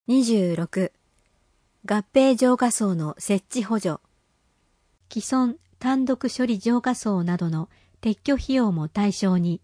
26. 合併浄化槽の設置補助。既存単独処理浄化槽などの撤去費用も対象に。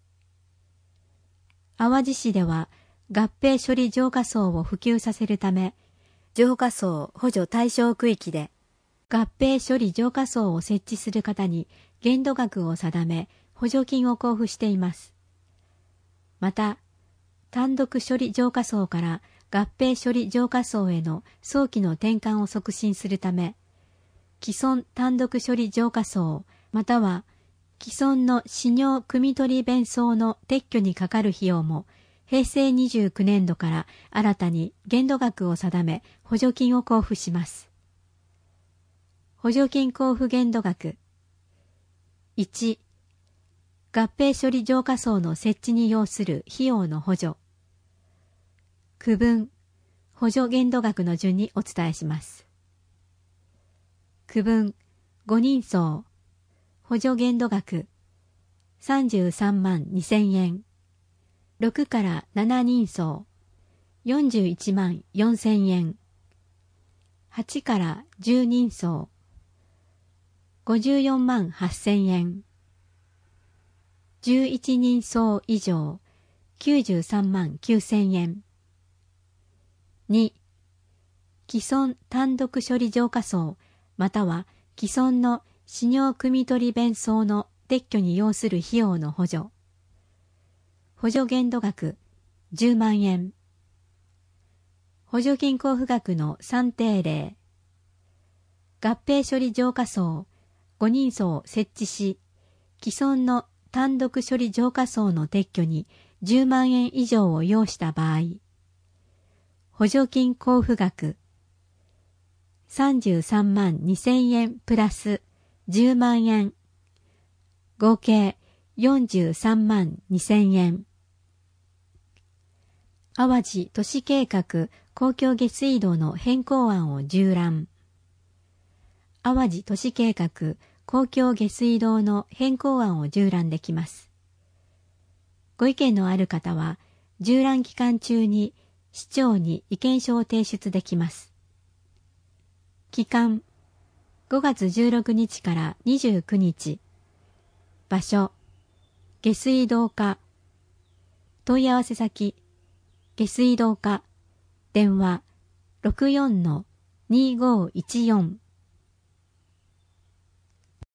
淡路市では合併処理浄化槽を普及させるため、浄化槽補助対象区域で合併処理浄化槽を設置する方に限度額を定め、補助金を交付しています。また、単独処理浄化槽から合併処理浄化槽への早期の転換を促進するため、既存単独処理浄化槽または既存の使用汲み取り弁槽の撤去にかかる費用も平成29年度から新たに限度額を定め補助金を交付します。補助金交付限度額。1、合併処理浄化槽の設置に要する費用の補助。区分、補助限度額の順にお伝えします。区分、5人層、補助限度額、33万2000円。6から7人層、41万4000円。8から10人層、54万8000円。11人層以上、93万9000円。2、既存単独処理浄化槽または既存の使用汲み取り弁槽の撤去に要する費用の補助。補助限度額10万円。補助金交付額の算定例。合併処理浄化槽5人層を設置し、既存の単独処理浄化槽の撤去に10万円以上を要した場合、補助金交付額33万2000円プラス10万円、合計43万2000円。淡路都市計画公共下水道の変更案を縦覧。淡路都市計画公共下水道の変更案を縦覧できます。ご意見のある方は、縦覧期間中に市長に意見書を提出できます。期間、5月16日から29日。場所、下水道課。問い合わせ先、下水道課。電話、64-2514